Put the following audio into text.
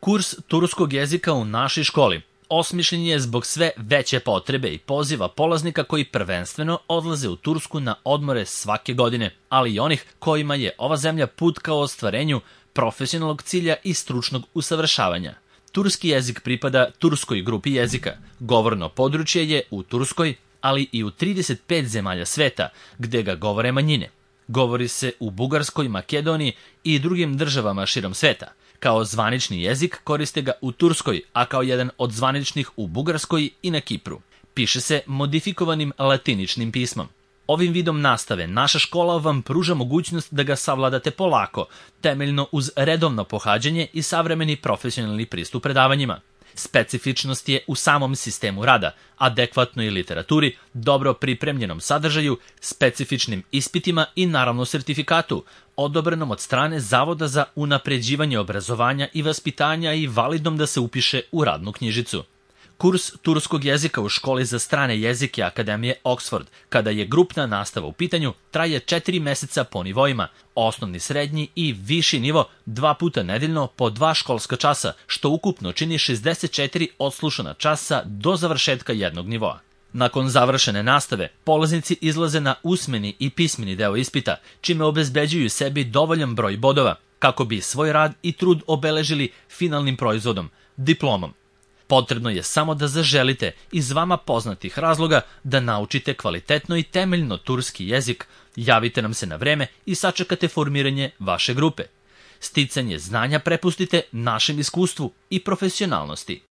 Kurs turskog jezika u našoj školi osmišljen je zbog sve veće potrebe i poziva polaznika koji prvenstveno odlaze u Tursku na odmore svake godine, ali i onih kojima je ova zemlja put ka ostvarenju profesionalnog cilja i stručnog usavršavanja. Turski jezik pripada turskoj grupi jezika. Govorno područje je u Turskoj, ali i u 35 zemalja sveta, gde ga govore manjine. Govori se u Bugarskoj, Makedoniji i drugim državama širom sveta. Kao zvanični jezik koriste ga u Turskoj, a kao jedan od zvaničnih u Bugarskoj i na Kipru. Piše se modifikovanim latiničnim pismom. Ovim vidom nastave naša škola vam pruža mogućnost da ga savladate polako, temeljno uz redovno pohađanje i savremeni profesionalni pristup predavanjima. Specifičnost je u samom sistemu rada, adekvatnoj literaturi, dobro pripremljenom sadržaju, specifičnim ispitima i naravno sertifikatu, odobrenom od strane Zavoda za unapređivanje obrazovanja i vaspitanja i validnom da se upiše u radnu knjižicu. Kurs turskog jezika u školi za strane jezike Akademije Oxford, kada je grupna nastava u pitanju, traje 4 meseca po nivoima, osnovni, srednji i viši nivo 2 puta nedeljno po 2 školska časa, što ukupno čini 64 odslušana časa do završetka jednog nivoa. Nakon završene nastave, polaznici izlaze na usmeni i pismeni deo ispita, čime obezbeđuju sebi dovoljan broj bodova, kako bi svoj rad i trud obeležili finalnim proizvodom, diplomom. Potrebno je samo da zaželite iz vama poznatih razloga da naučite kvalitetno i temeljno turski jezik, javite nam se na vreme i sačekate formiranje vaše grupe. Sticanje znanja prepustite našem iskustvu i profesionalnosti.